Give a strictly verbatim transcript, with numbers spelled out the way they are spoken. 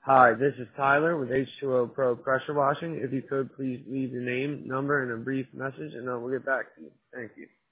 Hi, this is Tyler with H two O Pro Pressure Washing. If you could, please leave your name, number, and a brief message, and I will get back to you. Thank you.